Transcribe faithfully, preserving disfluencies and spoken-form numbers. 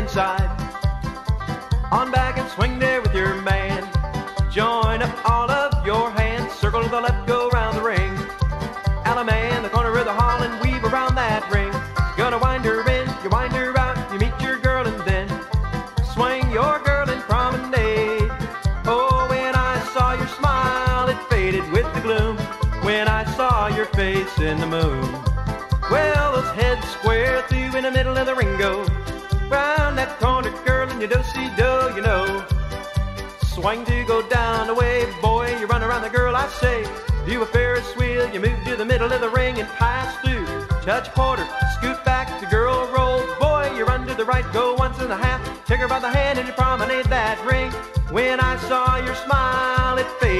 inside. On back and swing there with your man. Join up all of your hands. Circle to the left, go round the ring. Alaman, the corner of the hall, and weave around that ring. Gonna wind her in, you wind her out, you meet your girl and then swing your girl in promenade. Oh, when I saw your smile, it faded with the gloom. When I saw your face in the moon. Well, those heads square through in the middle of the ring go. Round that corner, girl, and you do-see-do, you know. Swing to go down the way, boy, you run around the girl, I say. Do a Ferris wheel, you move to the middle of the ring and pass through. Touch a quarter, scoot back, the girl roll. Boy, you run to the right, go once and a half. Take her by the hand and you promenade that ring. When I saw your smile, it faded.